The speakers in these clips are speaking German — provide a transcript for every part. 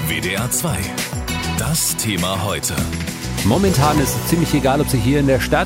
WDR 2. Das Thema heute. Momentan ist es ziemlich egal, ob Sie hier in der Stadt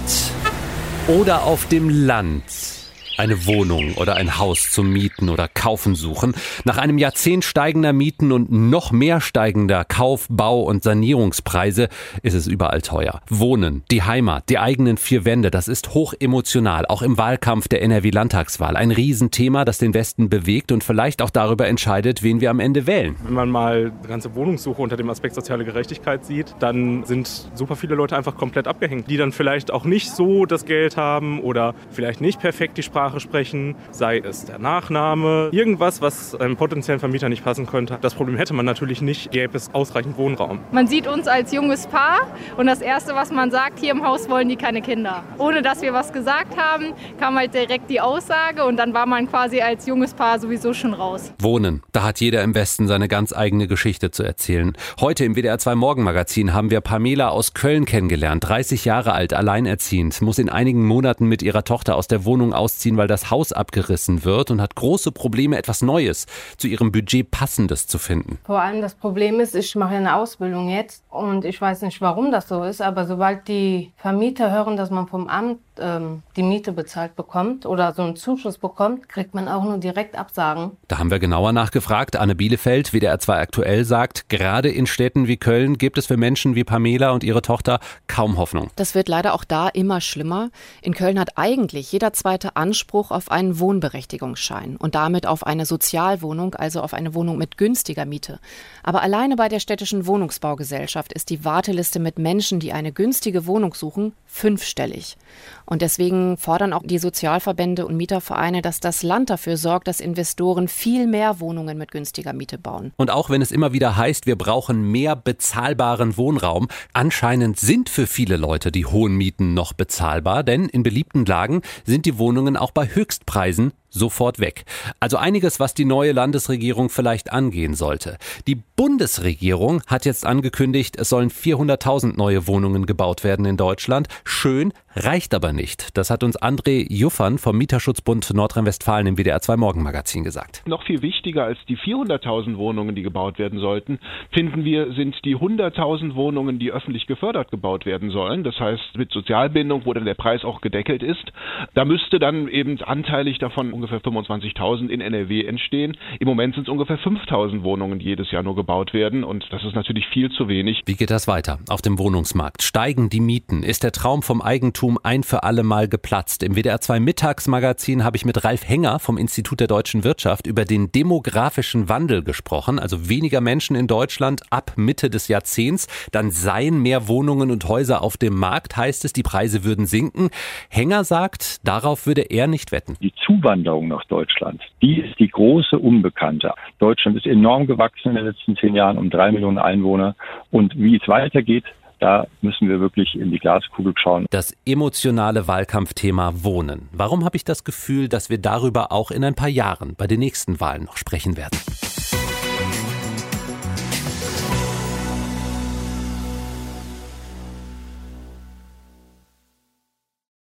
oder auf dem Land eine Wohnung oder ein Haus zum Mieten oder Kaufen suchen. Nach einem Jahrzehnt steigender Mieten und noch mehr steigender Kauf-, Bau- und Sanierungspreise ist es überall teuer. Wohnen, die Heimat, die eigenen vier Wände, das ist hoch emotional, auch im Wahlkampf der NRW-Landtagswahl. Ein Riesenthema, das den Westen bewegt und vielleicht auch darüber entscheidet, wen wir am Ende wählen. Wenn man mal die ganze Wohnungssuche unter dem Aspekt soziale Gerechtigkeit sieht, dann sind super viele Leute einfach komplett abgehängt, die dann vielleicht auch nicht so das Geld haben oder vielleicht nicht perfekt die Sprache sprechen, sei es der Nachname, irgendwas, was einem potenziellen Vermieter nicht passen könnte. Das Problem hätte man natürlich nicht, gäbe es ausreichend Wohnraum. Man sieht uns als junges Paar und das Erste, was man sagt, hier im Haus wollen die keine Kinder. Ohne dass wir was gesagt haben, kam halt direkt die Aussage und dann war man quasi als junges Paar sowieso schon raus. Wohnen, da hat jeder im Westen seine ganz eigene Geschichte zu erzählen. Heute im WDR 2 Morgenmagazin haben wir Pamela aus Köln kennengelernt, 30 Jahre alt, alleinerziehend, muss in einigen Monaten mit ihrer Tochter aus der Wohnung ausziehen, weil das Haus abgerissen wird und hat große Probleme, etwas Neues, zu ihrem Budget Passendes zu finden. Vor allem das Problem ist, ich mache eine Ausbildung jetzt und ich weiß nicht, warum das so ist, aber sobald die Vermieter hören, dass man vom Amt die Miete bezahlt bekommt oder so einen Zuschuss bekommt, kriegt man auch nur direkt Absagen. Da haben wir genauer nachgefragt. Anne Bielefeld, WDR 2 aktuell, sagt, gerade in Städten wie Köln gibt es für Menschen wie Pamela und ihre Tochter kaum Hoffnung. Das wird leider auch da immer schlimmer. In Köln hat eigentlich jeder zweite Anspruch auf einen Wohnberechtigungsschein und damit auf eine Sozialwohnung, also auf eine Wohnung mit günstiger Miete. Aber alleine bei der städtischen Wohnungsbaugesellschaft ist die Warteliste mit Menschen, die eine günstige Wohnung suchen, 5-stellig. Und deswegen fordern auch die Sozialverbände und Mietervereine, dass das Land dafür sorgt, dass Investoren viel mehr Wohnungen mit günstiger Miete bauen. Und auch wenn es immer wieder heißt, wir brauchen mehr bezahlbaren Wohnraum, anscheinend sind für viele Leute die hohen Mieten noch bezahlbar, denn in beliebten Lagen sind die Wohnungen auch bei Höchstpreisen sofort weg. Also einiges, was die neue Landesregierung vielleicht angehen sollte. Die Bundesregierung hat jetzt angekündigt, es sollen 400.000 neue Wohnungen gebaut werden in Deutschland. Schön, reicht aber nicht. Das hat uns André Juffern vom Mieterschutzbund Nordrhein-Westfalen im WDR 2 Morgenmagazin gesagt. Noch viel wichtiger als die 400.000 Wohnungen, die gebaut werden sollten, finden wir, sind die 100.000 Wohnungen, die öffentlich gefördert gebaut werden sollen. Das heißt mit Sozialbindung, wo dann der Preis auch gedeckelt ist. Da müsste dann eben anteilig davon ungefähr 25.000 in NRW entstehen. Im Moment sind es ungefähr 5.000 Wohnungen, die jedes Jahr nur gebaut werden und das ist natürlich viel zu wenig. Wie geht das weiter auf dem Wohnungsmarkt? Steigen die Mieten? Ist der Traum vom Eigentum ein für alle Mal geplatzt? Im WDR 2 Mittagsmagazin habe ich mit Ralf Henger vom Institut der deutschen Wirtschaft über den demografischen Wandel gesprochen. Also weniger Menschen in Deutschland ab Mitte des Jahrzehnts. Dann seien mehr Wohnungen und Häuser auf dem Markt, heißt es, die Preise würden sinken. Henger sagt, darauf würde er nicht wetten. Die Zuwanderung nach Deutschland, die ist die große Unbekannte. Deutschland ist enorm gewachsen in den letzten 10 Jahren um 3 Millionen Einwohner. Und wie es weitergeht, da müssen wir wirklich in die Glaskugel schauen. Das emotionale Wahlkampfthema Wohnen. Warum habe ich das Gefühl, dass wir darüber auch in ein paar Jahren bei den nächsten Wahlen noch sprechen werden?